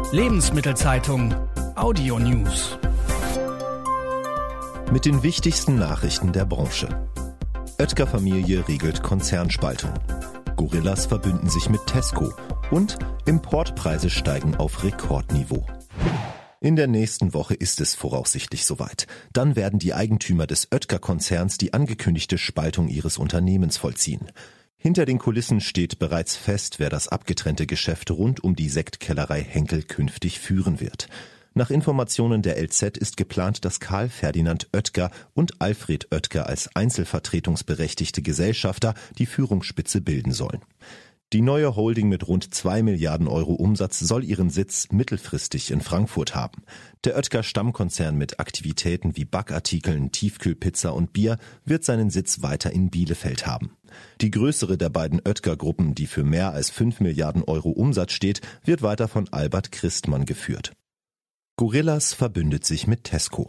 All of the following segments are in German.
Lebensmittelzeitung Audio News. Mit den wichtigsten Nachrichten der Branche. Oetker-Familie regelt Konzernspaltung. Gorillas verbünden sich mit Tesco. Und Importpreise steigen auf Rekordniveau. In der nächsten Woche ist es voraussichtlich soweit. Dann werden die Eigentümer des Oetker-Konzerns die angekündigte Spaltung ihres Unternehmens vollziehen. Hinter den Kulissen steht bereits fest, wer das abgetrennte Geschäft rund um die Sektkellerei Henkel künftig führen wird. Nach Informationen der LZ ist geplant, dass Karl Ferdinand Oetker und Alfred Oetker als einzelvertretungsberechtigte Gesellschafter die Führungsspitze bilden sollen. Die neue Holding mit rund 2 Milliarden Euro Umsatz soll ihren Sitz mittelfristig in Frankfurt haben. Der Oetker-Stammkonzern mit Aktivitäten wie Backartikeln, Tiefkühlpizza und Bier wird seinen Sitz weiter in Bielefeld haben. Die größere der beiden Oetker-Gruppen, die für mehr als 5 Milliarden Euro Umsatz steht, wird weiter von Albert Christmann geführt. Gorillas verbündet sich mit Tesco.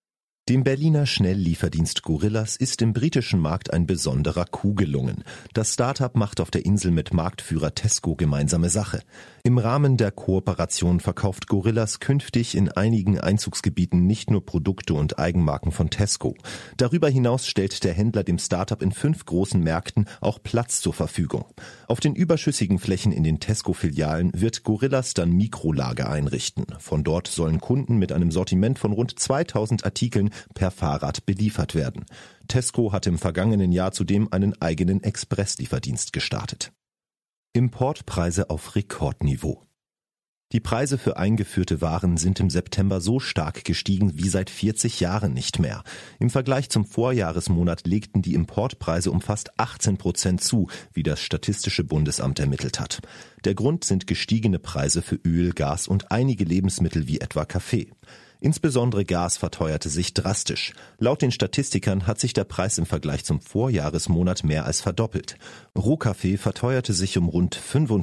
Dem Berliner Schnelllieferdienst Gorillas ist im britischen Markt ein besonderer Coup gelungen. Das Start-up macht auf der Insel mit Marktführer Tesco gemeinsame Sache. Im Rahmen der Kooperation verkauft Gorillas künftig in einigen Einzugsgebieten nicht nur Produkte und Eigenmarken von Tesco. Darüber hinaus stellt der Händler dem Start-up in 5 großen Märkten auch Platz zur Verfügung. Auf den überschüssigen Flächen in den Tesco-Filialen wird Gorillas dann Mikrolager einrichten. Von dort sollen Kunden mit einem Sortiment von rund 2000 Artikeln per Fahrrad beliefert werden. Tesco hat im vergangenen Jahr zudem einen eigenen Expresslieferdienst gestartet. Importpreise auf Rekordniveau. Die Preise für eingeführte Waren sind im September so stark gestiegen wie seit 40 Jahren nicht mehr. Im Vergleich zum Vorjahresmonat legten die Importpreise um fast 18% zu, wie das Statistische Bundesamt ermittelt hat. Der Grund sind gestiegene Preise für Öl, Gas und einige Lebensmittel wie etwa Kaffee. Insbesondere Gas verteuerte sich drastisch. Laut den Statistikern hat sich der Preis im Vergleich zum Vorjahresmonat mehr als verdoppelt. Rohkaffee verteuerte sich um rund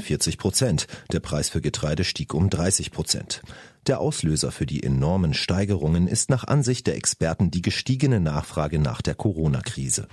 45%. Der Preis für Getreide stieg um 30%. Der Auslöser für die enormen Steigerungen ist nach Ansicht der Experten die gestiegene Nachfrage nach der Corona-Krise.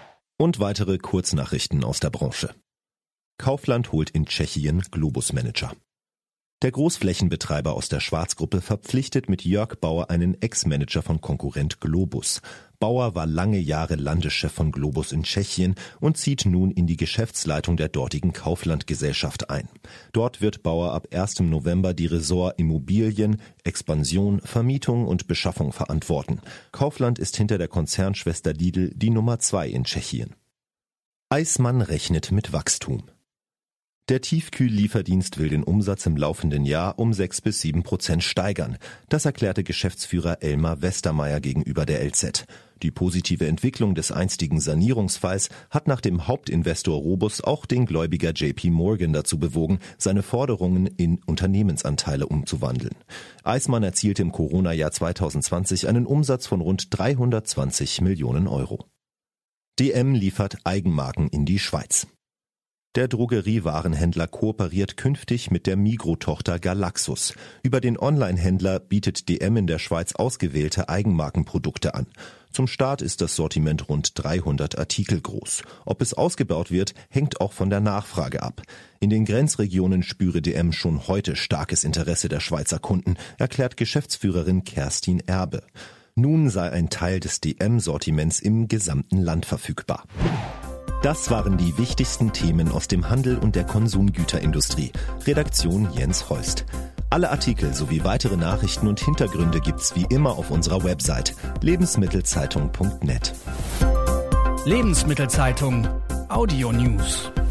Und weitere Kurznachrichten aus der Branche. Kaufland holt in Tschechien Globus-Manager. Der Großflächenbetreiber aus der Schwarz-Gruppe verpflichtet mit Jörg Bauer einen Ex-Manager von Konkurrent Globus. Bauer war lange Jahre Landeschef von Globus in Tschechien und zieht nun in die Geschäftsleitung der dortigen Kaufland-Gesellschaft ein. Dort wird Bauer ab 1. November die Ressort Immobilien, Expansion, Vermietung und Beschaffung verantworten. Kaufland ist hinter der Konzernschwester Lidl die Nummer 2 in Tschechien. Eismann rechnet mit Wachstum. Der Tiefkühllieferdienst will den Umsatz im laufenden Jahr um 6-7% steigern. Das erklärte Geschäftsführer Elmar Westermeier gegenüber der LZ. Die positive Entwicklung des einstigen Sanierungsfalls hat nach dem Hauptinvestor Robus auch den Gläubiger JP Morgan dazu bewogen, seine Forderungen in Unternehmensanteile umzuwandeln. Eismann erzielte im Corona-Jahr 2020 einen Umsatz von rund 320 Millionen Euro. DM liefert Eigenmarken in die Schweiz. Der Drogeriewarenhändler kooperiert künftig mit der Migros-Tochter Galaxus. Über den Online-Händler bietet DM in der Schweiz ausgewählte Eigenmarkenprodukte an. Zum Start ist das Sortiment rund 300 Artikel groß. Ob es ausgebaut wird, hängt auch von der Nachfrage ab. In den Grenzregionen spüre DM schon heute starkes Interesse der Schweizer Kunden, erklärt Geschäftsführerin Kerstin Erbe. Nun sei ein Teil des DM-Sortiments im gesamten Land verfügbar. Das waren die wichtigsten Themen aus dem Handel und der Konsumgüterindustrie. Redaktion Jens Holst. Alle Artikel sowie weitere Nachrichten und Hintergründe gibt's wie immer auf unserer Website lebensmittelzeitung.net. Lebensmittelzeitung Audio News.